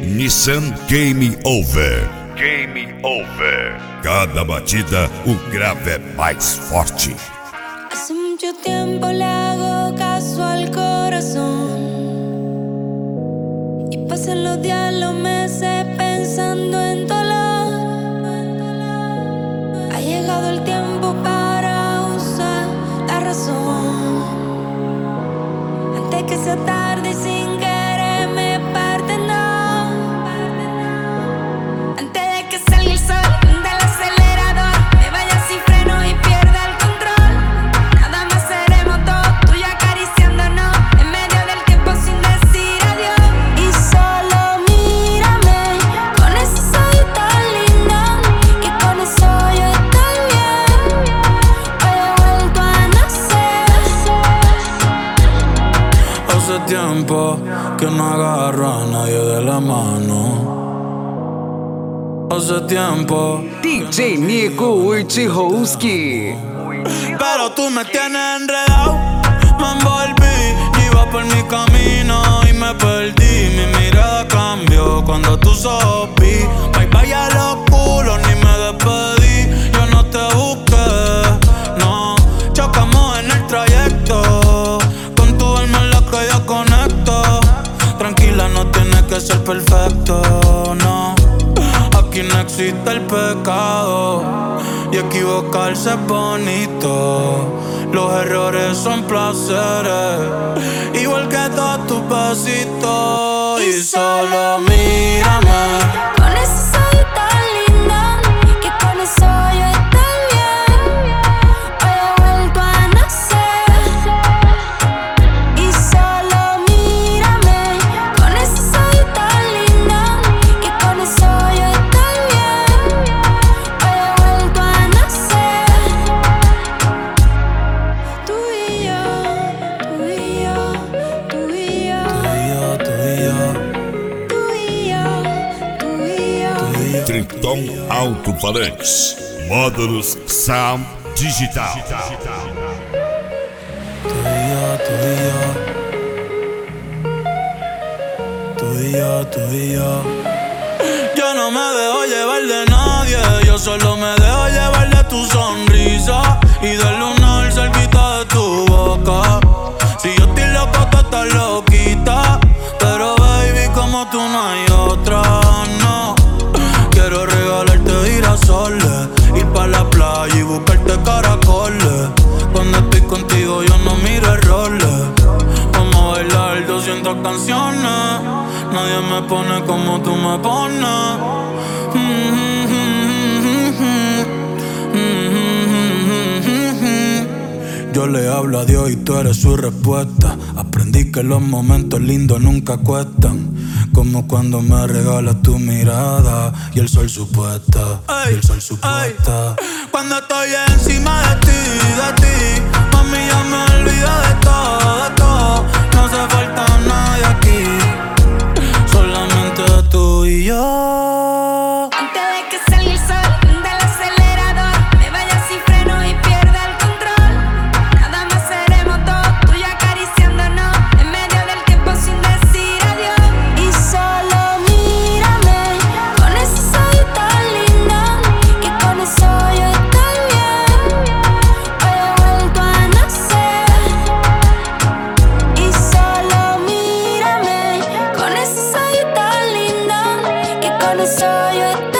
Nissan Game Over. Game Over. Cada batida, o grave é mais forte. Hace mucho tiempo le hago caso al corazón y pasan los días, los meses pensando en dolor. Ha llegado el tiempo para usar la razón antes que sea tarde y sin querer me parten dos. Antes de que salga el sol del acelerador, me vaya sin freno y pierda el control. Nada más seremos dos, tú y yo acariciándonos en medio del tiempo sin decir adiós. Y solo mírame con ese ojito tan lindo, que con eso yo estoy bien. Hoy he vuelto a nacer. Hace tiempo que no agarro a nadie de la mano. Hace tiempo DJ Nico Wojciechowski. pero tú me tienes enredado. Me envolví, iba por mi camino y me perdí. Mi mirada cambió cuando tú sopí. Bye bye a los culos, ni me despedí. Yo no te busqué, no. Chocamos en el trayecto. Con tu alma es la que yo conecto. Tranquila, no tienes que ser perfecto, no. Aquí no existe el pecado y equivocarse es bonito. Los errores son placeres, igual que todos tus besitos. Y solo mírame Con ese ojito tan lindo, que con eso yo estoy bien. Hoy he vuelto a nacer. Y solo mírame con ese ojito tan lindo, que con eso yo estoy bien. Hoy he vuelto a nacer. Tú y yo, tú y yo, tú y yo, tú y yo, tú y yo, tú y yo. Triton Alto-Falantes. Módulos Sound Digital. tú y yo, tú y yo, tú y yo. Yo no me dejo llevar de nadie, yo solo me dejo llevar de tu sonrisa y del lunar cerquita de tu boca. Si yo estoy loco, tú estás loquita, pero baby, como tú no hay otra, no. Quiero regalarte girasoles, ir pa' la playa y buscarte caracoles. Cuando estoy contigo yo no miro errores. Vamos a bailar 200 canciones. Nadie me pone como tú me pones. Yo le hablo a Dios y tú eres su respuesta. Aprendí que los momentos lindos nunca cuestan, como cuando me regalas tu mirada y el sol supuesta, y el sol supuesta. Cuando estoy encima de ti, mami, ya me olvido de todo. No hace falta nadie aquí, solamente tú y yo. Antes de que salga el sol del acelerador, me vaya sin freno y pierda el control. Nada más seremos dos, tú y yo acariciándonos en medio del tiempo sin decir adiós. Y solo mírame con ese ojito tan lindo, que con eso yo estoy bien. Hoy he vuelto a nacer. Y solo mírame con ese ojito tan lindo, que con eso yo estoy bien.